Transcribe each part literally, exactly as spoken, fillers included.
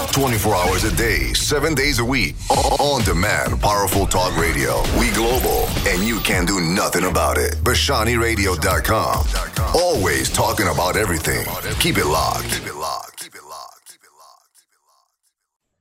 twenty-four hours a day, seven days a week. On demand, powerful talk radio. We global, and you can do nothing about it. Bashani Radio dot com. Always talking about everything. Keep it locked. Keep it locked. Keep it locked. Keep it locked. Keep it locked.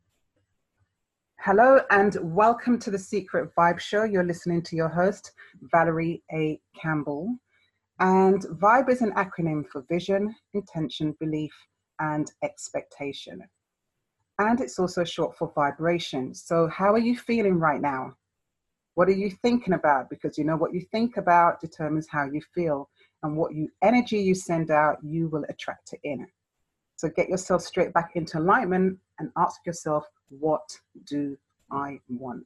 Hello and welcome to the Secret Vibe Show. You're listening to your host, Valerie A. Campbell. And VIBE is an acronym for vision, intention, belief, and expectation. And it's also short for vibration. So how are you feeling right now? What are you thinking about? Because you know what you think about determines how you feel, and what you energy you send out, you will attract it in. So get yourself straight back into alignment and ask yourself, what do I want?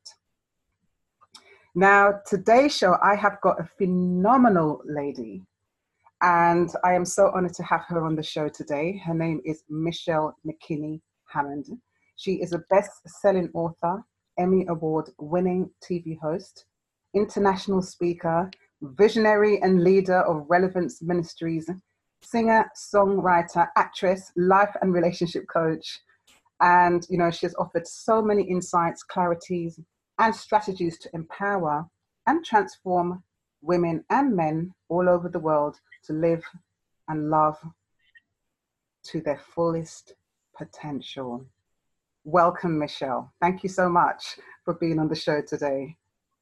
Now, today's show, I have got a phenomenal lady, and I am so honored to have her on the show today. Her name is Michelle McKinney Hammond. She is a best-selling author, Emmy Award-winning T V host, international speaker, visionary and leader of Relevance Ministries, singer, songwriter, actress, life and relationship coach. And, you know, she has offered so many insights, clarities, and strategies to empower and transform women and men all over the world to live and love to their fullest potential. Welcome, Michelle. Thank you so much for being on the show today.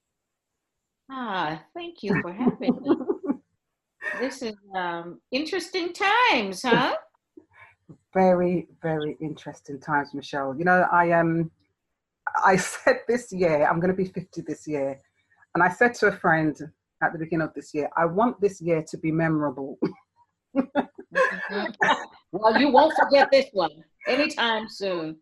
Ah, thank you for having me. This is um, interesting times, huh? Very, very interesting times, Michelle. You know, I um, I said this year, I'm going to be fifty this year. And I said to a friend at the beginning of this year, I want this year to be memorable. Mm-hmm. Well, you won't forget this one anytime soon.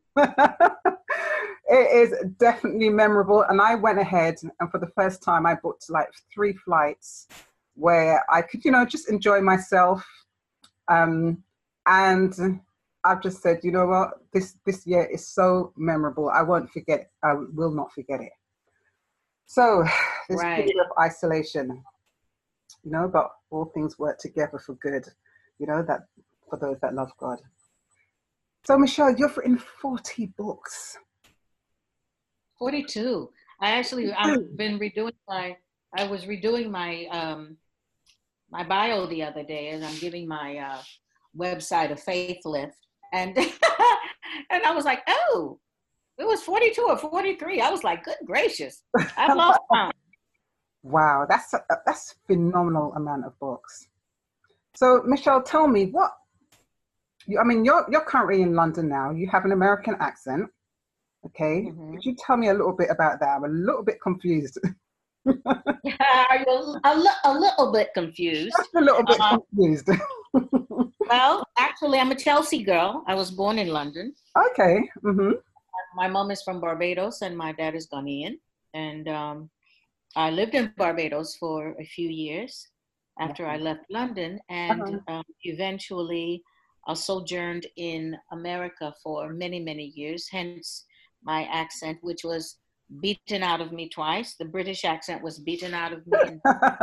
It is definitely memorable. And I went ahead and for the first time, I booked like three flights where I could, you know, just enjoy myself. Um, and I've just said, you know what, this, this year is so memorable. I won't forget, I will not forget it. So this Right. period of isolation, you know, but all things work together for good, you know, that for those that love God. So Michelle, you've written forty books. forty-two. I actually, I've been redoing my, I was redoing my, um, my bio the other day, and I'm giving my uh, website a facelift. And, and I was like, oh, it was forty-two or forty-three. I was like, good gracious, I've lost count. Wow, that's a, that's a phenomenal amount of books. So Michelle, tell me what, you, I mean, you're, you're currently in London now. You have an American accent. Okay. Mm-hmm. Could you tell me a little bit about that? I'm a little bit confused. Are you a, li- a little bit confused? Just a little bit um, confused. Well, actually, I'm a Chelsea girl. I was born in London. Okay. Mm-hmm. My mom is from Barbados and my dad is Ghanaian. And um, I lived in Barbados for a few years after I left London, and Uh-huh. um, eventually I sojourned in America for many, many years, hence my accent, which was beaten out of me twice. The British accent was beaten out of me. In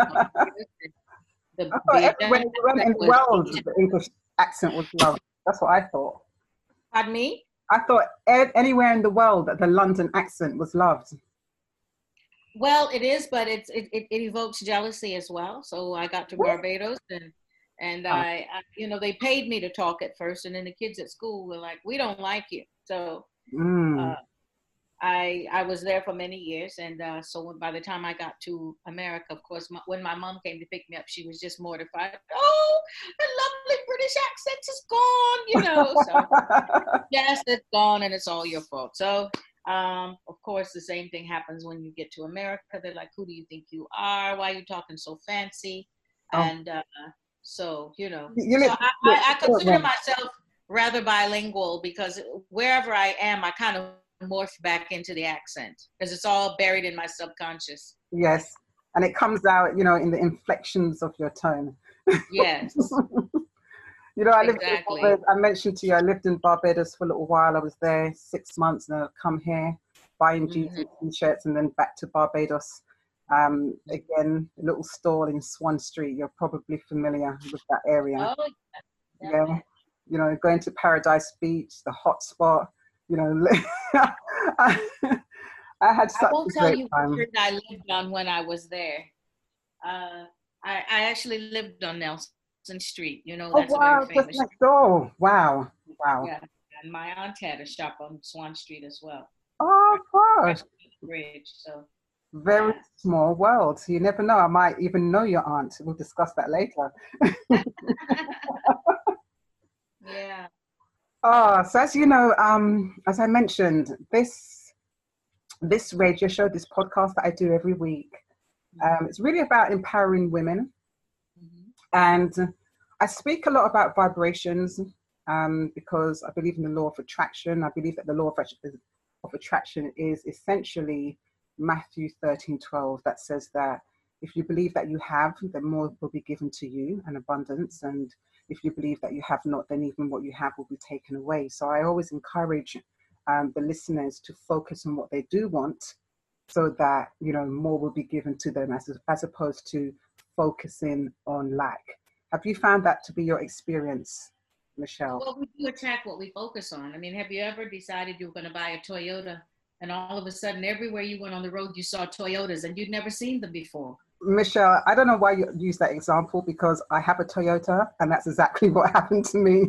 the, I thought the everywhere you went in the world, the English accent was loved. That's what I thought. Pardon me? I thought ed- anywhere in the world that the London accent was loved. Well, it is, but it's it, it, it evokes jealousy as well. So I got to Barbados, and and I, I, you know, they paid me to talk at first, and then the kids at school were like, "We don't like you." So Mm. uh, I I was there for many years, and uh, so by the time I got to America, of course, my, when my mom came to pick me up, she was just mortified. Oh, the lovely British accent is gone, you know. So yes, it's gone, and it's all your fault. So. Um, of course, the same thing happens when you get to America. They're like, who do you think you are? Why are you talking so fancy? Oh. And uh, so, you know, You so look- I, look- I, I consider look- myself rather bilingual because wherever I am, I kind of morph back into the accent because it's all buried in my subconscious. Yes. And it comes out, you know, in the inflections of your tone. Yes. You know, I lived Exactly. in Barbados. I mentioned to you, I lived in Barbados for a little while. I was there six months and I'd come here buying jeans Mhm. and t-shirts and then back to Barbados. Um, again, a little stall in Swan Street. You're probably familiar with that area. Oh, Yeah. You know, going to Paradise Beach, the hot spot. You know, I, I had I such won't a tell great you what time. street I lived on when I was there. Uh, I, I actually lived on Nelson Street. You know, Oh that's a very wow, just famous next street. door. Wow, wow. Yeah. And my aunt had a shop on Swan Street as well. Oh Right gosh, on the bridge. So, very yeah. small world. You never know. I might even know your aunt. We'll discuss that later. Yeah. Oh, so as you know, um, as I mentioned, this this radio show, this podcast that I do every week, um, it's really about empowering women. Mhm. And I speak a lot about vibrations um, because I believe in the law of attraction. I believe that the law of, of attraction is essentially Matthew thirteen twelve, that says that if you believe that you have, then more will be given to you, an abundance. And if you believe that you have not, then even what you have will be taken away. So I always encourage um, the listeners to focus on what they do want, so that, you know, more will be given to them, as as opposed to focusing on lack. Have you found that to be your experience, Michelle? Well, we do attract what we focus on. I mean, have you ever decided you were going to buy a Toyota and all of a sudden everywhere you went on the road, you saw Toyotas and you'd never seen them before? Michelle, I don't know why you use that example, because I have a Toyota and that's exactly what happened to me.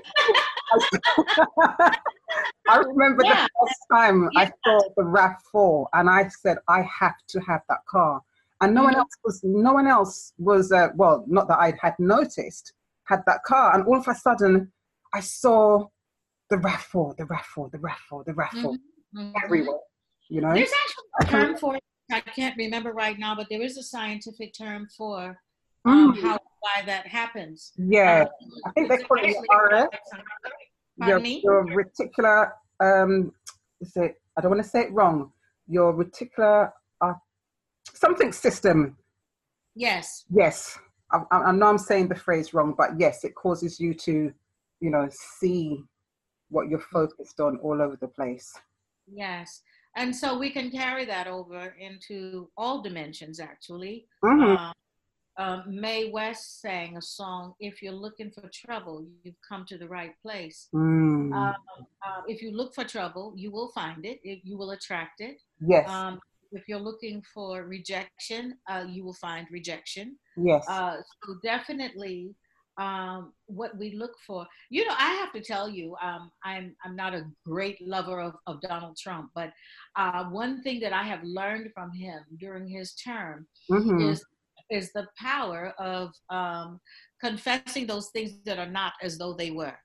I remember Yeah. the first time Yeah. I saw the RAV four and I said, I have to have that car. And no Mhm. one else was, no one else was, uh, well, not that I had noticed, had that car. And all of a sudden I saw the RAV four, the RAV four, the RAV four, the RAV four Mm-hmm. Mm-hmm. everywhere, you know? There's actually a term for it. I can't remember right now, but there is a scientific term for um, Mm, how why that happens. yeah, Um, I think they it's call it actually your R F, Pardon your, me? your reticular, um, is it, I don't want to say it wrong, your reticular, uh, something system. Yes. Yes, I, I I know I'm saying the phrase wrong, but yes, it causes you to, you know, see what you're focused on all over the place. Yes. And so we can carry that over into all dimensions, actually. Mm-hmm. Um, um, Mae West sang a song, If You're Looking for Trouble, You've Come to the Right Place. Mm. Um, uh, if you look for trouble, you will find it. It you will attract it. Yes, Um, if you're looking for rejection, uh, you will find rejection. yes. Uh, so definitely, um, what we look for. You know, I have to tell you, um, I'm I'm not a great lover of, of Donald Trump, but uh, one thing that I have learned from him during his term Mm-hmm. is is the power of um, confessing those things that are not as though they were.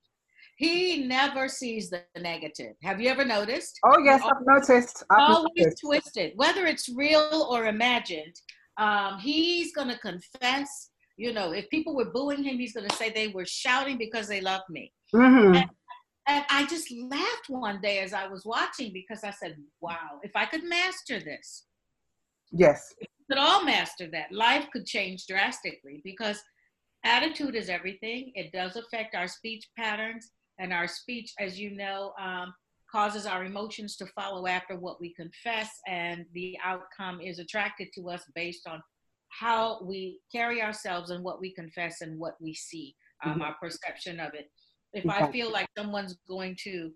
He never sees the negative. Have you ever noticed? Oh, He yes, I've noticed. I've always noticed. twisted, whether it's real or imagined. Um, he's going to confess. You know, if people were booing him, he's going to say they were shouting because they loved me. Mm-hmm. And, and I just laughed one day as I was watching, because I said, wow, if I could master this, Yes. if we could all master that, life could change drastically, because attitude is everything. It does affect our speech patterns, and our speech, as you know, um, causes our emotions to follow after what we confess, and the outcome is attracted to us based on how we carry ourselves and what we confess and what we see, um, our perception of it. If I feel like someone's going to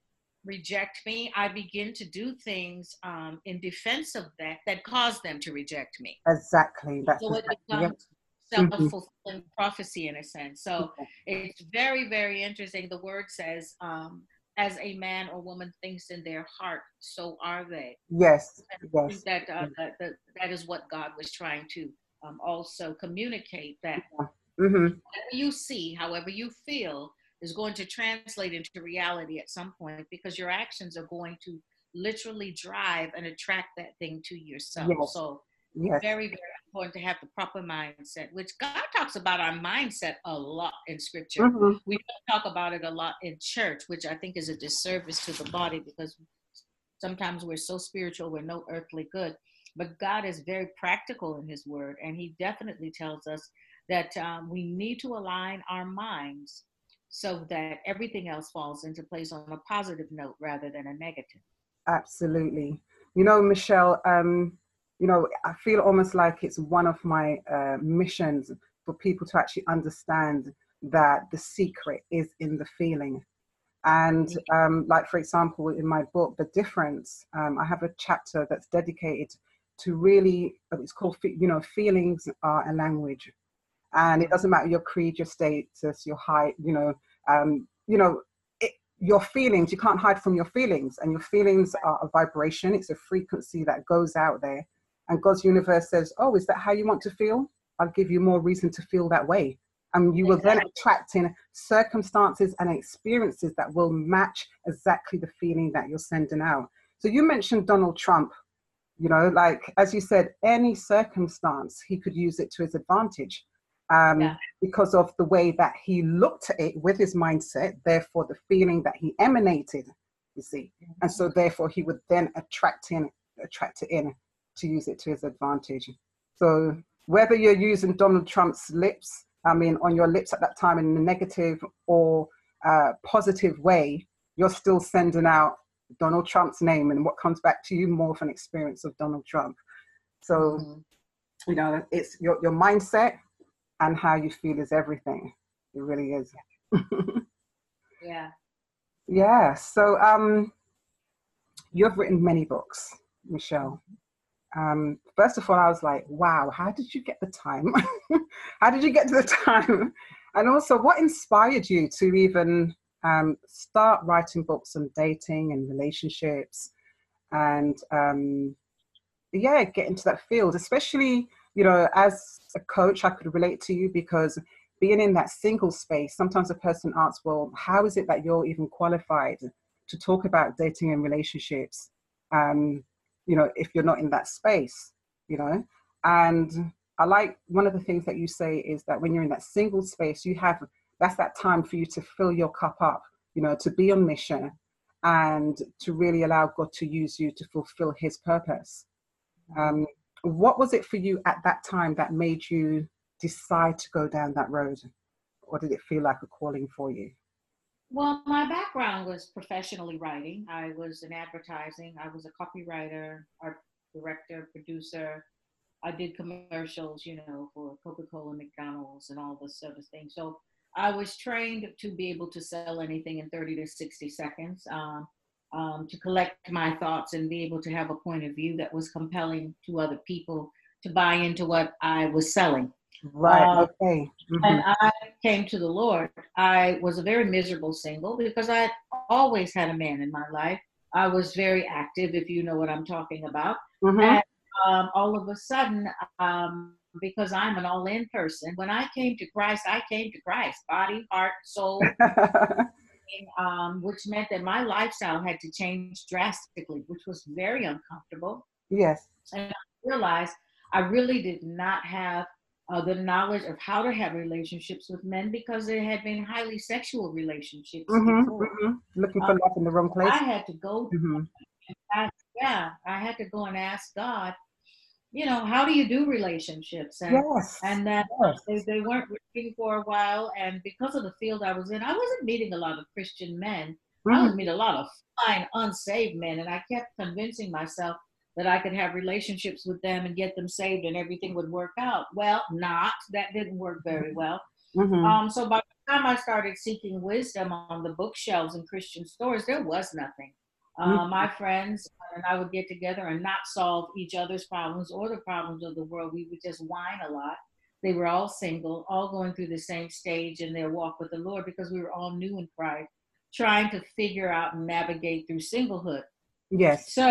reject me, I begin to do things um, in defense of that that cause them to reject me. Exactly. That's So it exactly becomes it. Mhm. self-fulfilling prophecy in a sense. So it's very, very interesting. The word says, um, as a man or woman thinks in their heart, so are they. Yes. I Yes. think that, uh, that, that that is what God was trying to um, also communicate, that Mm-hmm. whatever you see, however you feel, is going to translate into reality at some point, because your actions are going to literally drive and attract that thing to yourself. Yes. So Yes. very, very important to have the proper mindset, which God talks about our mindset a lot in scripture. Mm-hmm. We don't talk about it a lot in church, which I think is a disservice to the body, because sometimes we're so spiritual, we're no earthly good. But God is very practical in his word, and he definitely tells us that um, we need to align our minds so that everything else falls into place on a positive note rather than a negative. Absolutely. You know, Michelle, um, you know, I feel almost like it's one of my uh, missions for people to actually understand that the secret is in the feeling. And um, like, for example, in my book, The Difference, um, I have a chapter that's dedicated to really, it's called, you know, feelings are a language. And it doesn't matter your creed, your status, your height, you know, um, you know, it, your feelings, you can't hide from your feelings. And your feelings are a vibration. It's a frequency that goes out there. And God's universe says, oh, is that how you want to feel? I'll give you more reason to feel that way. And you will then attract in circumstances and experiences that will match exactly the feeling that you're sending out. So you mentioned Donald Trump, you know, like, as you said, any circumstance, he could use it to his advantage um, yeah. because of the way that he looked at it with his mindset, therefore the feeling that he emanated, you see. Mm-hmm. And so therefore he would then attract in, attract it in to use it to his advantage. So whether you're using Donald Trump's lips, I mean, on your lips at that time in a negative or uh, positive way, you're still sending out Donald Trump's name, and what comes back to you more of an experience of Donald Trump. So, mm-hmm. you know, it's your, your mindset and how you feel is everything. It really is. Yeah. Yeah. So um, you've written many books, Michelle. Um, first of all, I was like, wow, how did you get the time? How did you get to the time? And also, what inspired you to even um, start writing books on dating and relationships and, um, yeah, get into that field? Especially, you know, as a coach, I could relate to you because being in that single space, sometimes a person asks, well, how is it that you're even qualified to talk about dating and relationships? Um, you know, if you're not in that space, you know. And I like one of the things that you say is that when you're in that single space, you have, that's that time for you to fill your cup up, you know, to be on mission and to really allow God to use you to fulfill his purpose. Um, what was it for you at that time that made you decide to go down that road? Or did it feel like a calling for you? Well, my background was professionally writing. I was in advertising. I was a copywriter, art director, producer. I did commercials, you know, for Coca-Cola, McDonald's, and all this sort of thing. So I was trained to be able to sell anything in thirty to sixty seconds, um, um, to collect my thoughts and be able to have a point of view that was compelling to other people to buy into what I was selling. Right. Uh, okay. Mm-hmm. And I came to the Lord. I was a very miserable single because I always had a man in my life. I was very active, if you know what I'm talking about. Mm-hmm. And um, all of a sudden, um, because I'm an all-in person, when I came to Christ, I came to Christ, body, heart, soul, um, which meant that my lifestyle had to change drastically, which was very uncomfortable. Yes. And I realized I really did not have Uh, the knowledge of how to have relationships with men because they had been highly sexual relationships mm-hmm, before. Mm-hmm. Looking for um, love in the wrong place. I had to go, mm-hmm. ask, yeah, I had to go and ask God, you know, how do you do relationships? And, yes. and that yes. they, they weren't working for a while. And because of the field I was in, I wasn't meeting a lot of Christian men. Mm-hmm. I would meet a lot of fine, unsaved men. And I kept convincing myself that I could have relationships with them and get them saved and everything would work out. Well, not. That didn't work very well. Mm-hmm. Um, so by the time I started seeking wisdom on the bookshelves in Christian stores, there was nothing. Uh, mm-hmm. My friends and I would get together and not solve each other's problems or the problems of the world. We would just whine a lot. They were all single, all going through the same stage in their walk with the Lord because we were all new in Christ, trying to figure out and navigate through singlehood. Yes. So,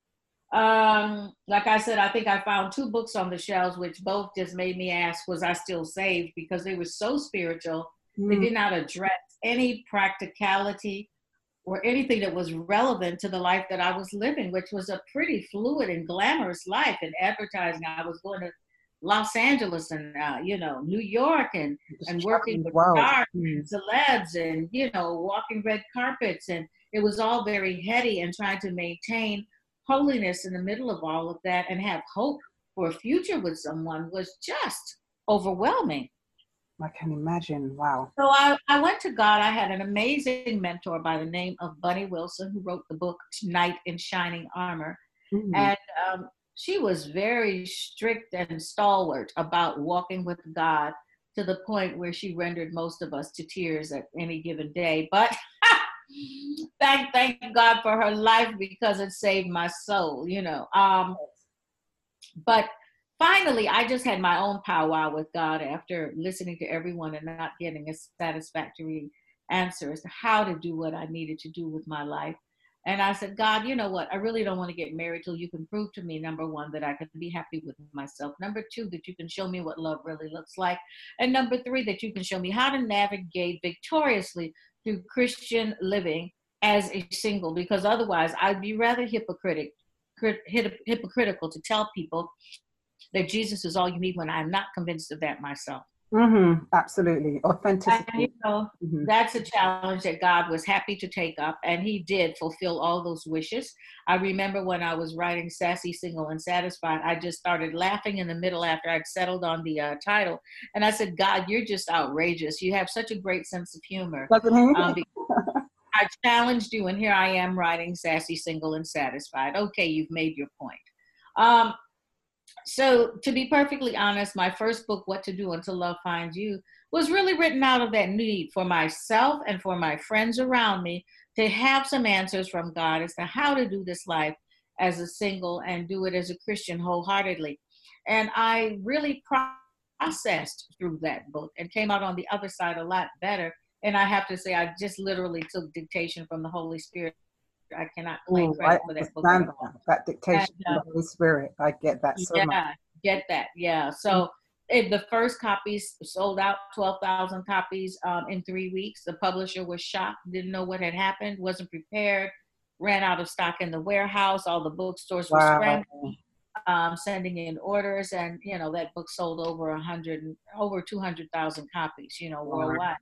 Um, like I said, I think I found two books on the shelves, which both just made me ask, was I still saved? Because they were so spiritual. Mm. They did not address any practicality or anything that was relevant to the life that I was living, which was a pretty fluid and glamorous life in advertising. I was going to Los Angeles and, uh, you know, New York and, and working with stars mm. and celebs and, you know, walking red carpets. And it was all very heady and trying to maintain holiness in the middle of all of that and have hope for a future with someone was just overwhelming. I can imagine. Wow. So I, I went to God. I had an amazing mentor by the name of Bunny Wilson, who wrote the book Knight in Shining Armor. Mm-hmm. And um, she was very strict and stalwart about walking with God to the point where she rendered most of us to tears at any given day. But thank thank God for her life because it saved my soul, you know. Um, but finally, I just had my own powwow with God after listening to everyone and not getting a satisfactory answer as to how to do what I needed to do with my life. And I said, God, you know what? I really don't want to get married till you can prove to me, number one, that I can be happy with myself. Number two, that you can show me what love really looks like. And number three, that you can show me how to navigate victoriously through Christian living as a single, because otherwise I'd be rather hypocritic, hypocritical to tell people that Jesus is all you need when I'm not convinced of that myself. Mm-hmm. Absolutely. Authenticity. And, you know, mm-hmm. that's a challenge that God was happy to take up, and he did fulfill all those wishes. I remember when I was writing Sassy, Single, and Satisfied, I just started laughing in the middle after I'd settled on the uh, title. And I said, God, you're just outrageous. You have such a great sense of humor. Um, I challenged you, and here I am writing Sassy, Single, and Satisfied. Okay, you've made your point. Um, So to be perfectly honest, my first book, What to Do Until Love Finds You, was really written out of that need for myself and for my friends around me to have some answers from God as to how to do this life as a single and do it as a Christian wholeheartedly. And I really processed through that book and came out on the other side a lot better. And I have to say, I just literally took dictation from the Holy Spirit. I cannot claim Ooh, credit I for that book. That, that dictation and, uh, from the Holy Spirit. I get that so yeah, much. get that. Yeah. So it, the first copies sold out twelve thousand copies um, in three weeks. The publisher was shocked, didn't know what had happened, wasn't prepared, ran out of stock in the warehouse. All the bookstores were Wow. scrambling, um, sending in orders. And, you know, that book sold over a hundred, over two hundred thousand copies, you know, Wow. worldwide.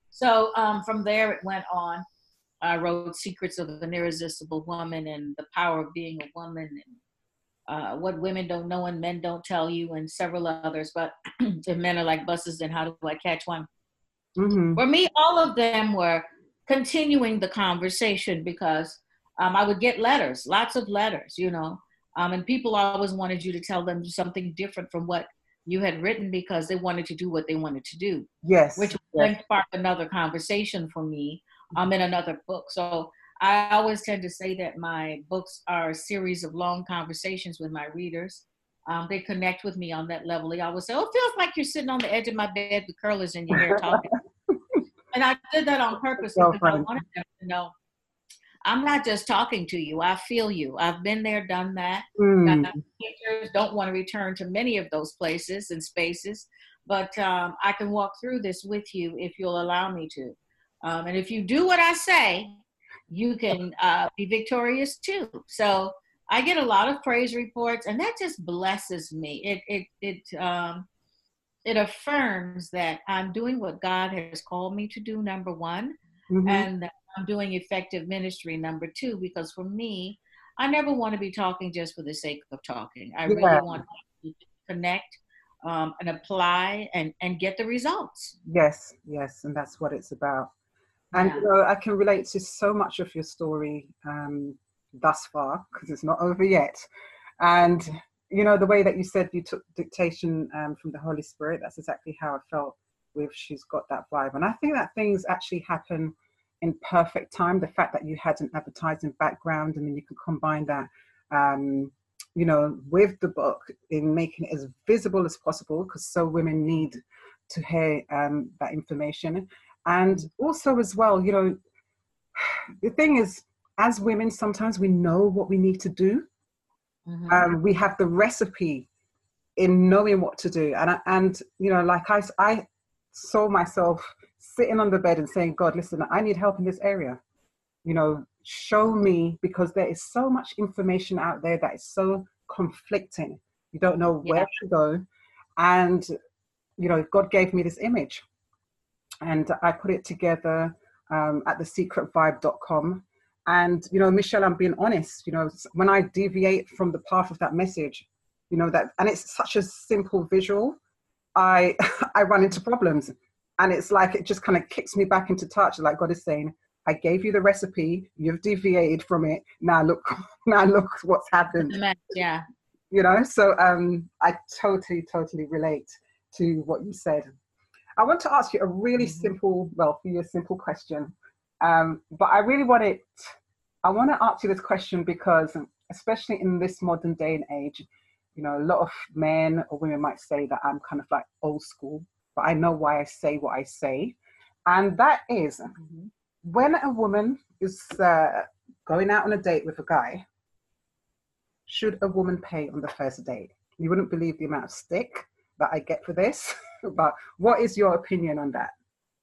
So um, from there, it went on. I wrote Secrets of an Irresistible Woman and The Power of Being a Woman and uh, What Women Don't Know and Men Don't Tell You and several others. But If Men Are Like Buses, Then How Do I Catch One? Mm-hmm. For me, all of them were continuing the conversation because um, I would get letters, lots of letters, you know, um, and people always wanted you to tell them something different from what you had written because they wanted to do what they wanted to do. Yes. Which yes. then sparked another conversation for me. I'm um, in another book. So I always tend to say that my books are a series of long conversations with my readers. Um, they connect with me on that level. They always say, oh, it feels like you're sitting on the edge of my bed with curlers in your hair talking. And I did that on purpose because I wanted them to know I'm not just talking to you. I feel you. I've been there, done that. Mm. Teachers don't want to return to many of those places and spaces, but um, I can walk through this with you if you'll allow me to. Um, and if you do what I say, you can uh, be victorious too. So I get a lot of praise reports, and that just blesses me. It it it um, it affirms that I'm doing what God has called me to do, number one, mm-hmm. and that I'm doing effective ministry, number two. Because for me, I never want to be talking just for the sake of talking. I yeah. really want to connect um, and apply and and get the results. Yes, yes, and that's what it's about. And yeah. you know, I can relate to so much of your story um, thus far, because it's not over yet. And, you know, the way that you said you took dictation um, from the Holy Spirit, that's exactly how I felt with She's Got That Vibe. And I think that things actually happen in perfect time. The fact that you had an advertising background and then you could combine that, um, you know, with the book in making it as visible as possible, because so women need to hear um, that information. And also as well, you know, the thing is, as women, sometimes we know what we need to do. Mm-hmm. Um, we have the recipe in knowing what to do. And, and you know, like I, I saw myself sitting on the bed and saying, God, listen, I need help in this area. You know, show me, because there is so much information out there that is so conflicting. You don't know where yeah. to go. And, you know, God gave me this image. And I put it together um, at the secret vibe dot com. And, you know, Michelle, I'm being honest, you know, when I deviate from the path of that message, you know, that, and it's such a simple visual, I I run into problems. And it's like, it just kind of kicks me back into touch. Like God is saying, I gave you the recipe, you've deviated from it. Now look, now look what's happened. Yeah. You know, so um, I totally, totally relate to what you said. I want to ask you a really mm-hmm. simple, well, for you, a simple question. Um, but I really want it, I want to ask you this question because, especially in this modern day and age, you know, a lot of men or women might say that I'm kind of like old school, but I know why I say what I say. And that is, mm-hmm. when a woman is uh, going out on a date with a guy, should a woman pay on the first date? You wouldn't believe the amount of stick that I get for this, but what is your opinion on that?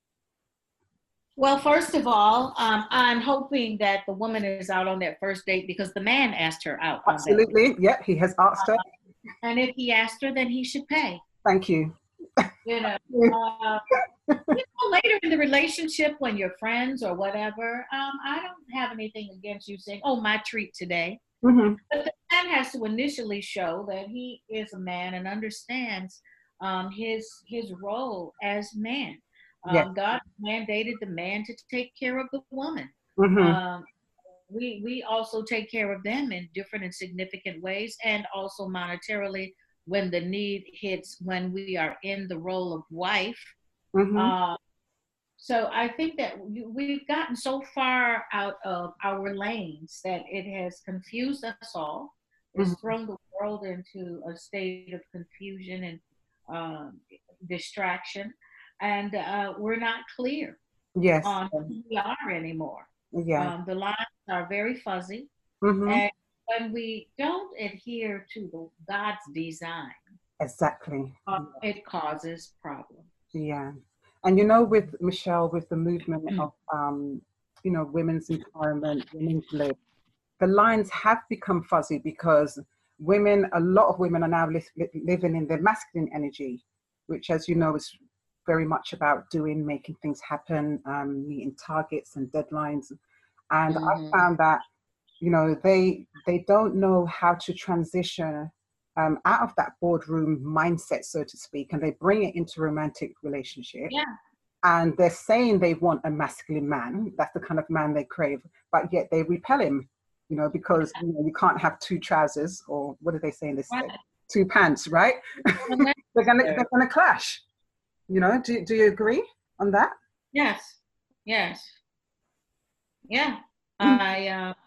Well, first of all, um, I'm hoping that the woman is out on that first date because the man asked her out. Absolutely. Yeah, he has asked her. Uh, and if he asked her, then he should pay. Thank you. You know, uh, you know, later in the relationship when you're friends or whatever, um, I don't have anything against you saying, oh, my treat today. Mm-hmm. But the man has to initially show that he is a man and understands um, his his role as man. Um, yes. God mandated the man to take care of the woman. Mm-hmm. Um, we we also take care of them in different and significant ways, and also monetarily when the need hits, when we are in the role of wife. Mm-hmm. Uh, so I think that we've gotten so far out of our lanes that it has confused us all. It's Mm-hmm. thrown the world into a state of confusion and um, distraction. And uh, we're not clear yes. on who we are anymore. Yeah. Um, the lines are very fuzzy. Mm-hmm. And when we don't adhere to the God's design, exactly, uh, it causes problems. Yeah. And you know, with Michelle, with the movement mm. of, um, you know, women's empowerment, women's lib, the lines have become fuzzy because women, a lot of women are now li- li- living in their masculine energy, which, as you know, is very much about doing, making things happen, um, meeting targets and deadlines. And mm-hmm. I found that, you know, they they don't know how to transition um, out of that boardroom mindset, so to speak, and they bring it into romantic relationship. Yeah. And they're saying they want a masculine man. That's the kind of man they crave, but yet they repel him, you know, because you know, you can't have two trousers, or what do they say in this? Right. Two pants, right? they're gonna they're gonna clash. You know, do, do you agree on that? Yes, yes. Yeah, mm-hmm. I,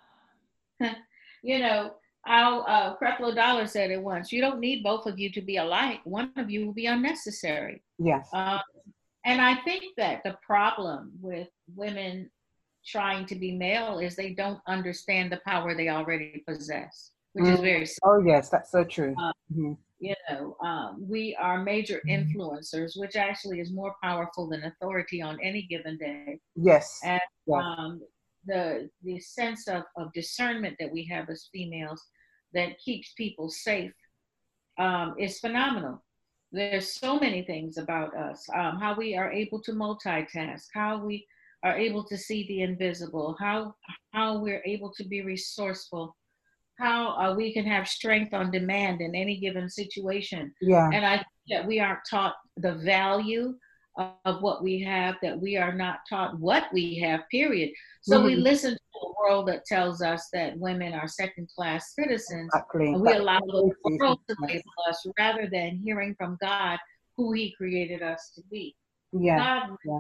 uh, you know, our uh, Creflo Dollar said it once, you don't need both of you to be alike. One of you will be unnecessary. Yes. Uh, and I think that the problem with women trying to be male is they don't understand the power they already possess, which mm-hmm. is very simple. Oh, yes, that's so true. Uh, mm-hmm. You know, um, we are major influencers, which actually is more powerful than authority on any given day. Yes. And yes. Um, the the sense of, of discernment that we have as females that keeps people safe um, is phenomenal. There's so many things about us, um, how we are able to multitask, how we are able to see the invisible, how how we're able to be resourceful, how uh, we can have strength on demand in any given situation. Yeah. And I think that we aren't taught the value of, of what we have, that we are not taught what we have, period. So mm-hmm. we listen to a world that tells us that women are second-class citizens. Exactly. And we That's allow the world to label us rather than hearing from God who he created us to be. Yeah. God yeah.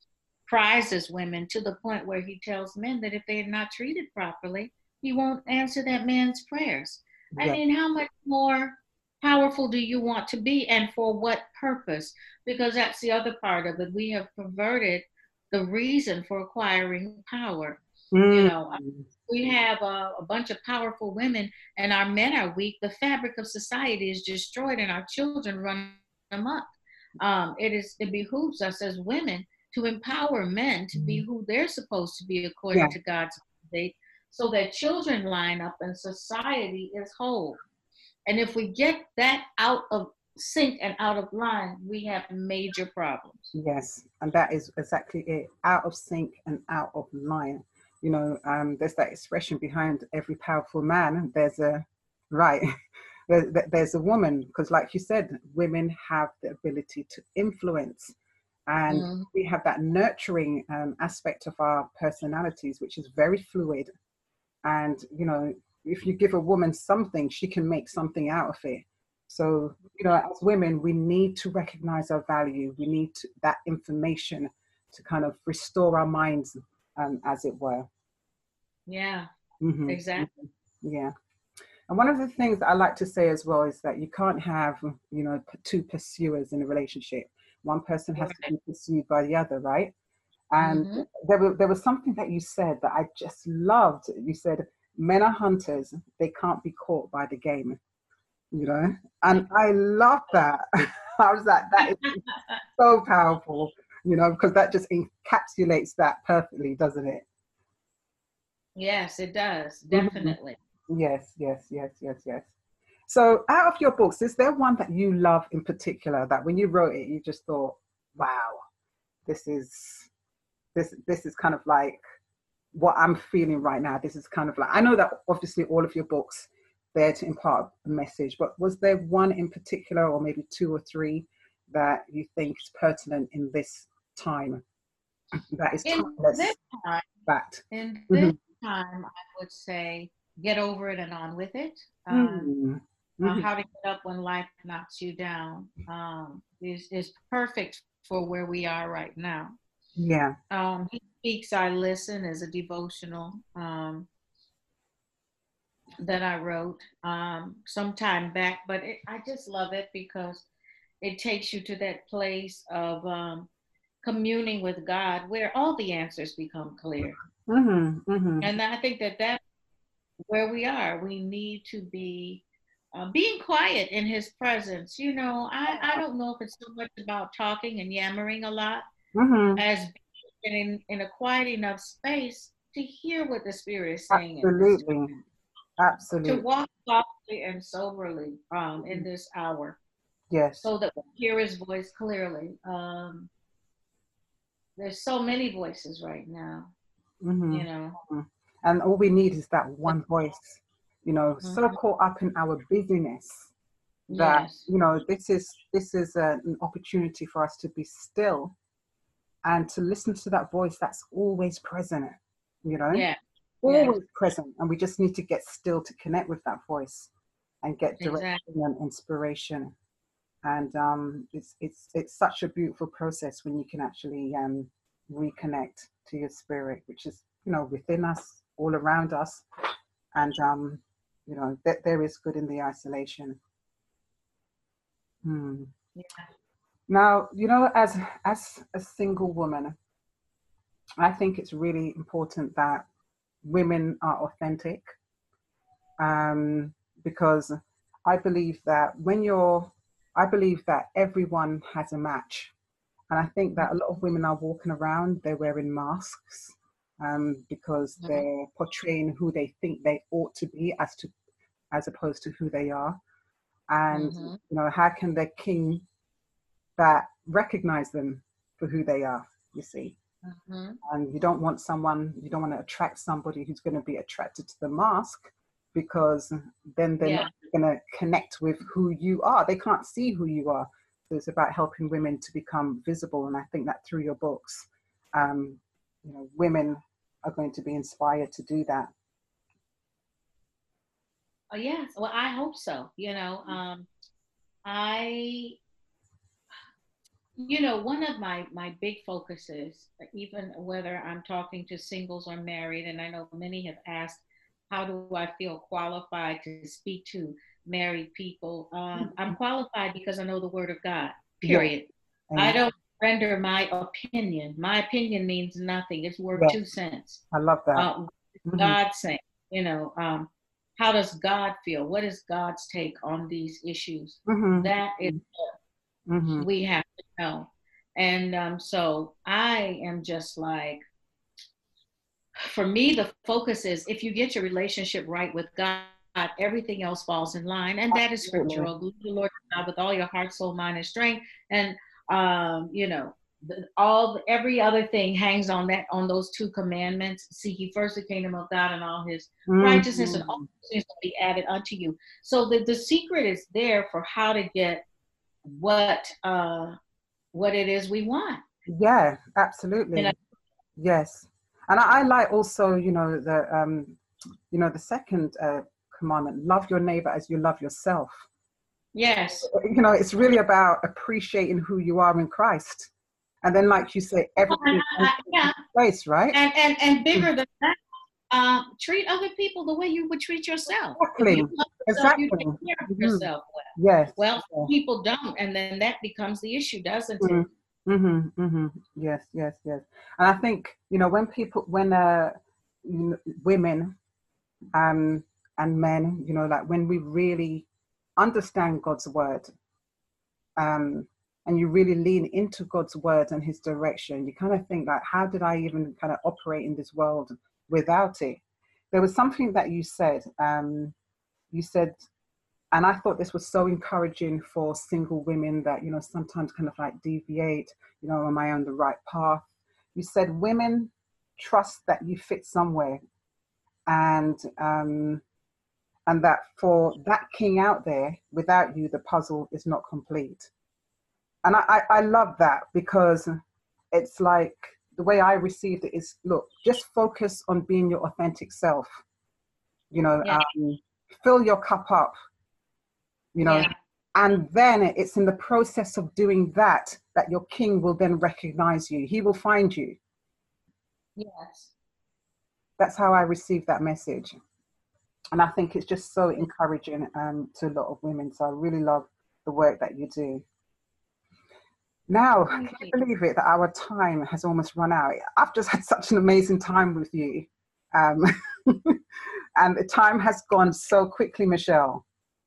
prizes women to the point where he tells men that if they are not treated properly, he won't answer that man's prayers. I yeah. mean, how much more powerful do you want to be, and for what purpose? Because that's the other part of it. We have perverted the reason for acquiring power. Mm. You know, we have a, a bunch of powerful women and our men are weak. The fabric of society is destroyed and our children run amok. Um, it is, it behooves us as women to empower men to be who they're supposed to be according yeah. to God's mandate, so that children line up and society is whole. And if we get that out of sync and out of line, we have major problems. Yes, and that is exactly it. Out of sync and out of line. You know, um, there's that expression behind every powerful man. There's a, right, there, there's a woman, because like you said, women have the ability to influence. And mm. we have that nurturing um, aspect of our personalities, which is very fluid. And, you know, if you give a woman something, she can make something out of it. So, you know, as women, we need to recognize our value. We need to, that information to kind of restore our minds um, as it were. Yeah, Mm-hmm. exactly. Yeah. And one of the things I like to say as well is that you can't have, you know, two pursuers in a relationship. One person has Right. to be pursued by the other, right? And Mm-hmm. there, were, there was something that you said that I just loved. You said, men are hunters, they can't be caught by the game, you know? And I love that. I was like, that is so powerful, you know, because that just encapsulates that perfectly, doesn't it? Yes, it does. Mhm. Definitely. Yes, yes, yes, yes, yes. So out of your books, is there one that you love in particular that when you wrote it, you just thought, wow, this is this this is kind of like what I'm feeling right now. This is kind of like, I know that obviously all of your books, they're to impart a message, but was there one in particular, or maybe two or three, that you think is pertinent in this time, that is In this timeless, time, fact? in Mm-hmm. this time, I would say get over it and on with it. Um, Mm-hmm. uh, Mm-hmm. how to get up when life knocks you down um, is is perfect for where we are right now. Yeah. Um, he Speaks, I Listen is a devotional um, that I wrote um, some time back, but it, I just love it because it takes you to that place of um, communing with God where all the answers become clear. Mm-hmm. Mm-hmm. And I think that that's where we are. We need to be uh, being quiet in his presence. You know, I, I don't know if it's so much about talking and yammering a lot Mm-hmm. as being in, in a quiet enough space to hear what the Spirit is saying in this, Absolutely. to Absolutely. walk softly and soberly um, in this hour Yes. so that we hear his voice clearly. Um, there's so many voices right now, Mm-hmm. you know. Mm-hmm. And all we need is that one voice, you know, so Mhm. caught up in our busyness that, Yes. you know, this is this is a, an opportunity for us to be still and to listen to that voice that's always present, you know, Yeah. Yes. always present. And we just need to get still to connect with that voice and get direction Exactly. and inspiration. And um, it's it's it's such a beautiful process when you can actually um, reconnect to your spirit, which is, you know, within us, all around us, and um, you know that there is good in the isolation. Hmm. Yeah. Now, you know, as as a single woman, I think it's really important that women are authentic, um, because I believe that when you're, I believe that everyone has a match. And I think that a lot of women are walking around, they're wearing masks um, because Mhm. they're portraying who they think they ought to be as to as opposed to who they are. And Mhm. you know, how can their king that recognize them for who they are, you see? Mhm. And you don't want someone, you don't want to attract somebody who's going to be attracted to the mask, because then they're Yeah. not going to connect with who you are. They can't see who you are. So it's about helping women to become visible. And I think that through your books, um, you know, women are going to be inspired to do that. Oh yes. Well, I hope so. You know, um, I, you know, one of my my big focuses, even whether I'm talking to singles or married, and I know many have asked, how do I feel qualified to speak to married people? Um, I'm qualified because I know the Word of God. Yeah. Period. I And don't render my opinion. My opinion means nothing. It's worth two yes, cents. I love that. Uh, Hmm. God saying, you know, um, how does God feel? What is God's take on these issues? Hmm. That is Hmm. what we have to know. And um, so I am just like, for me, the focus is if you get your relationship right with God, everything else falls in line. And that is Absolutely. scriptural. Love the Lord God with all your heart, soul, mind, and strength. And, um, you know, the, all every other thing hangs on that, on those two commandments. Seek ye first the kingdom of God and all his righteousness, and all Hmm. things will be added unto you. So the, the secret is there for how to get what uh, what it is we want. Yeah, You know? absolutely. Yes. And I, I like also, you know, the um, you know, the second uh, commandment, love your neighbor as you love yourself. Yes. You know, it's really about appreciating who you are in Christ And then, like you say, everything uh, yeah. place, right? And and and bigger than that, uh, treat other people the way you would treat yourself. Exactly. If you love yourself, Exactly. you take care of Mm-hmm. yourself well. Yes. Well, yes. people don't, and then that becomes the issue, doesn't Mm-hmm. it? Mm-hmm. Mm-hmm. Yes. Yes. Yes. And I think, you know, when people, when uh, you know, women, um, and men, you know, like when we really understand God's word, um, and you really lean into God's word and his direction, you kind of think like, how did I even kind of operate in this world without it? There was something that you said, um, you said, and I thought this was so encouraging for single women that, you know, sometimes kind of like deviate, you know, am I on the right path? You said, women trust that you fit somewhere, and um, and that for that king out there, without you, the puzzle is not complete. And I, I, I love that, because it's like the way I received it is, look, just focus on being your authentic self. You know, Yeah. um, fill your cup up, you know, Yeah. and then it's in the process of doing that, that your king will then recognize you. He will find you. Yes. That's how I received that message. And I think it's just so encouraging um, to a lot of women. So I really love the work that you do. Now, Thank can you you. believe it that our time has almost run out? I've just had such an amazing time with you. Um, and the time has gone so quickly, Michelle.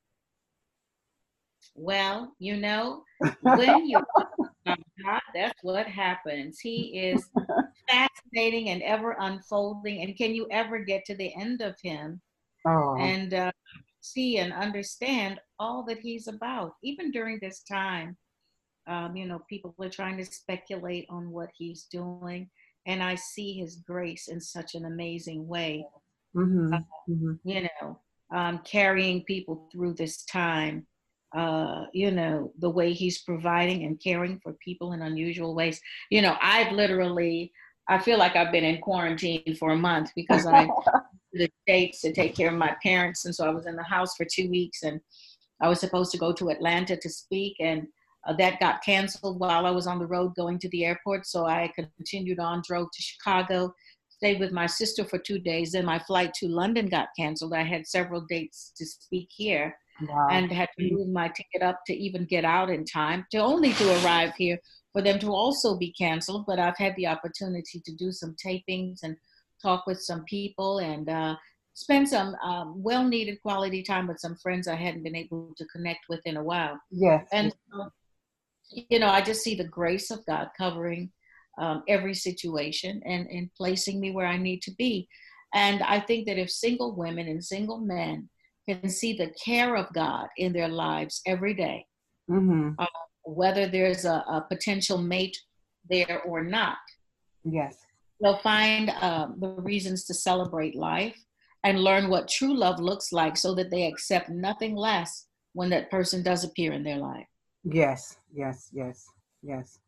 Well, you know, when you're God, that's what happens. He is fascinating and ever unfolding. And can you ever get to the end of him Oh, and uh, see and understand all that he's about? Even during this time, um, you know, people are trying to speculate on what he's doing. And I see his grace in such an amazing way, mm-hmm, uh, mm-hmm. you know, um, carrying people through this time. Uh, you know, the way he's providing and caring for people in unusual ways. You know, I've literally, I feel like I've been in quarantine for a month because I to the States to take care of my parents. And so I was in the house for two weeks and I was supposed to go to Atlanta to speak, and uh, that got canceled while I was on the road going to the airport. So I continued on, drove to Chicago, stayed with my sister for two days. Then my flight to London got canceled. I had several dates to speak here. Wow. And had to move my ticket up to even get out in time, to only to arrive here for them to also be canceled. But I've had the opportunity to do some tapings and talk with some people and uh, spend some um, well-needed quality time with some friends I hadn't been able to connect with in a while. Yes. And, uh, you know, I just see the grace of God covering um, every situation and, and placing me where I need to be. And I think that if single women and single men can see the care of God in their lives every day, Mm-hmm. uh, whether there's a, a potential mate there or not, Yes. they'll find um, the reasons to celebrate life and learn what true love looks like so that they accept nothing less when that person does appear in their life. Yes, yes, yes, yes.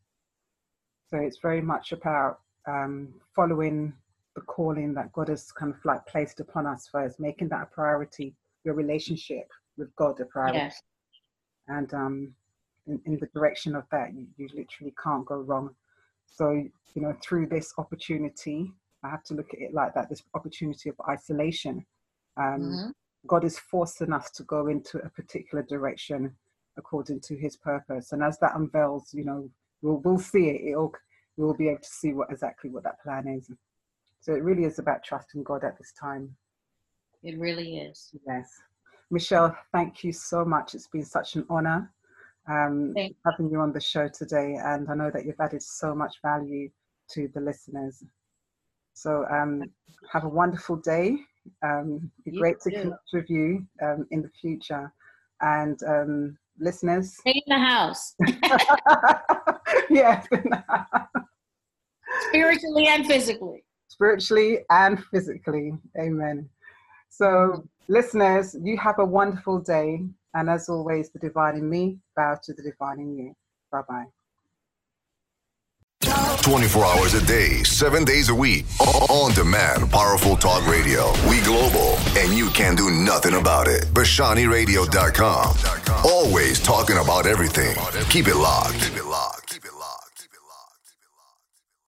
So it's very much about um, following the calling that God has kind of like placed upon us first, making that a priority, your relationship with God a priority. Yes. And um, in, in the direction of that, you, you literally can't go wrong. So, you know, through this opportunity, I have to look at it like that, this opportunity of isolation. Um, Mm-hmm. God is forcing us to go into a particular direction according to his purpose. And as that unveils, you know, we'll, we'll see it. It'll, we'll be able to see what exactly what that plan is. So it really is about trusting God at this time. It really is. Yes. Michelle, thank you so much. It's been such an honor um, Thank having you on the show today. And I know that you've added so much value to the listeners. So um, have a wonderful day. Um, it'd be You great to too. connect with you um, in the future. And um, listeners. Stay in the house. Yes. Spiritually and physically. Spiritually and physically. Amen. So, listeners, you have a wonderful day. And as always, the divine in me bow to the divine in you. Bye-bye. twenty-four hours a day, seven days a week. On demand, powerful talk radio. We global, and you can do nothing about it. Bashani Radio dot com. Always talking about everything. Keep it locked.